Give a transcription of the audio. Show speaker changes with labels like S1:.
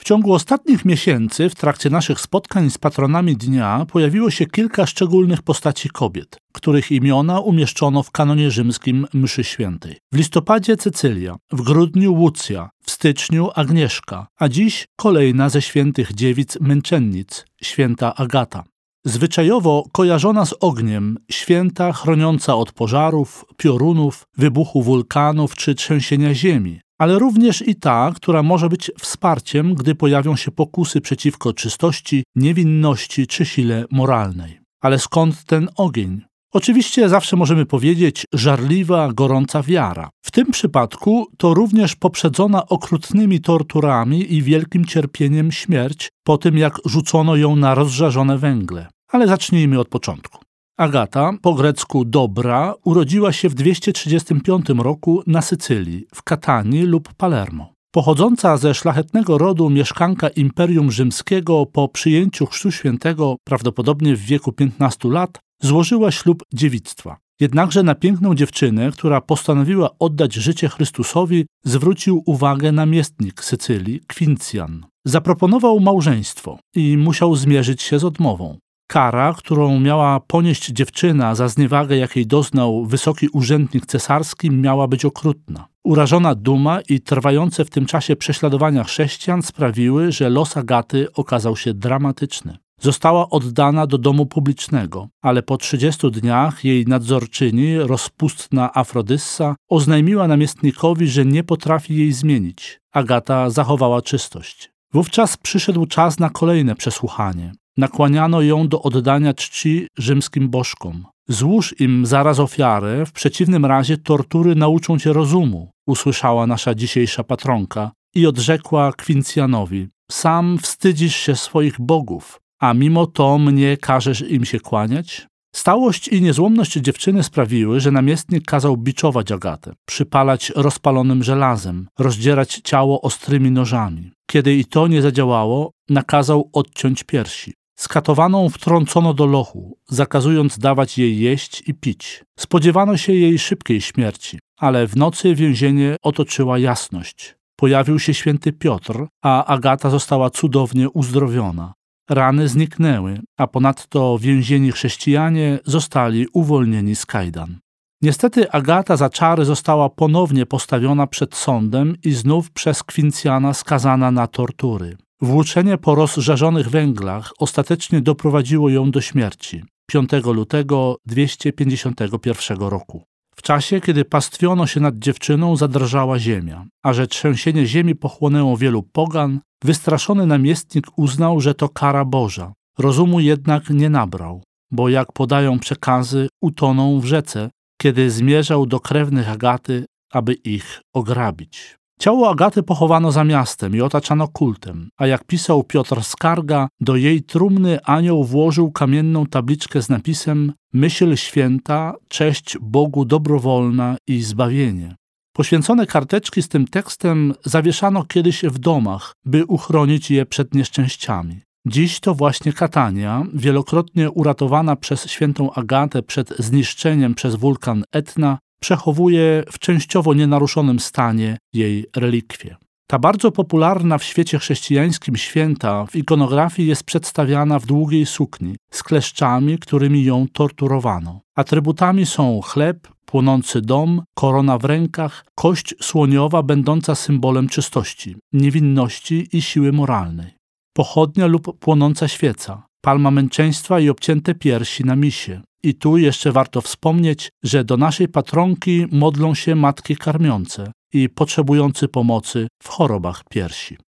S1: ciągu ostatnich miesięcy, w trakcie naszych spotkań z patronami dnia, pojawiło się kilka szczególnych postaci kobiet, których imiona umieszczono w kanonie rzymskim mszy świętej. W listopadzie Cecylia, w grudniu Łucja, w styczniu Agnieszka, a dziś kolejna ze świętych dziewic męczennic, święta Agata. Zwyczajowo kojarzona z ogniem, święta chroniąca od pożarów, piorunów, wybuchu wulkanów czy trzęsienia ziemi, ale również i ta, która może być wsparciem, gdy pojawią się pokusy przeciwko czystości, niewinności czy sile moralnej. Ale skąd ten ogień? Oczywiście zawsze możemy powiedzieć żarliwa, gorąca wiara. W tym przypadku to również poprzedzona okrutnymi torturami i wielkim cierpieniem śmierć po tym, jak rzucono ją na rozżarzone węgle. Ale zacznijmy od początku. Agata, po grecku dobra, urodziła się w 235 roku na Sycylii, w Katanii lub Palermo. Pochodząca ze szlachetnego rodu mieszkanka Imperium Rzymskiego po przyjęciu Chrztu Świętego, prawdopodobnie w wieku 15 lat, złożyła ślub dziewictwa. Jednakże na piękną dziewczynę, która postanowiła oddać życie Chrystusowi, zwrócił uwagę namiestnik Sycylii, Quinctian. Zaproponował małżeństwo i musiał zmierzyć się z odmową. Kara, którą miała ponieść dziewczyna za zniewagę, jakiej doznał wysoki urzędnik cesarski, miała być okrutna. Urażona duma i trwające w tym czasie prześladowania chrześcijan sprawiły, że los Agaty okazał się dramatyczny. Została oddana do domu publicznego, ale po 30 dniach jej nadzorczyni, rozpustna Afrodyssa, oznajmiła namiestnikowi, że nie potrafi jej zmienić. Agata zachowała czystość. Wówczas przyszedł czas na kolejne przesłuchanie. Nakłaniano ją do oddania czci rzymskim bożkom. Złóż im zaraz ofiarę, w przeciwnym razie tortury nauczą cię rozumu, usłyszała nasza dzisiejsza patronka i odrzekła Quinctianowi: sam wstydzisz się swoich bogów, a mimo to mnie każesz im się kłaniać? Stałość i niezłomność dziewczyny sprawiły, że namiestnik kazał biczować Agatę, przypalać rozpalonym żelazem, rozdzierać ciało ostrymi nożami. Kiedy i to nie zadziałało, nakazał odciąć piersi. Skatowaną wtrącono do lochu, zakazując dawać jej jeść i pić. Spodziewano się jej szybkiej śmierci, ale w nocy więzienie otoczyła jasność. Pojawił się święty Piotr, a Agata została cudownie uzdrowiona. Rany zniknęły, a ponadto więzieni chrześcijanie zostali uwolnieni z kajdan. Niestety Agata za czary została ponownie postawiona przed sądem i znów przez Quinctiana skazana na tortury. Włóczenie po rozżarzonych węglach ostatecznie doprowadziło ją do śmierci 5 lutego 251 roku. W czasie, kiedy pastwiono się nad dziewczyną, zadrżała ziemia, a że trzęsienie ziemi pochłonęło wielu pogan, wystraszony namiestnik uznał, że to kara Boża. Rozumu jednak nie nabrał, bo jak podają przekazy, utonął w rzece, kiedy zmierzał do krewnych Agaty, aby ich ograbić. Ciało Agaty pochowano za miastem i otaczano kultem, a jak pisał Piotr Skarga, do jej trumny anioł włożył kamienną tabliczkę z napisem: myśl święta, cześć Bogu dobrowolna i zbawienie. Poświęcone karteczki z tym tekstem zawieszano kiedyś w domach, by uchronić je przed nieszczęściami. Dziś to właśnie Katania, wielokrotnie uratowana przez świętą Agatę przed zniszczeniem przez wulkan Etna, przechowuje w częściowo nienaruszonym stanie jej relikwie. Ta bardzo popularna w świecie chrześcijańskim święta w ikonografii jest przedstawiana w długiej sukni z kleszczami, którymi ją torturowano. Atrybutami są chleb, płonący dom, korona w rękach, kość słoniowa będąca symbolem czystości, niewinności i siły moralnej, pochodnia lub płonąca świeca, palma męczeństwa i obcięte piersi na misie. I tu jeszcze warto wspomnieć, że do naszej patronki modlą się matki karmiące i potrzebujący pomocy w chorobach piersi.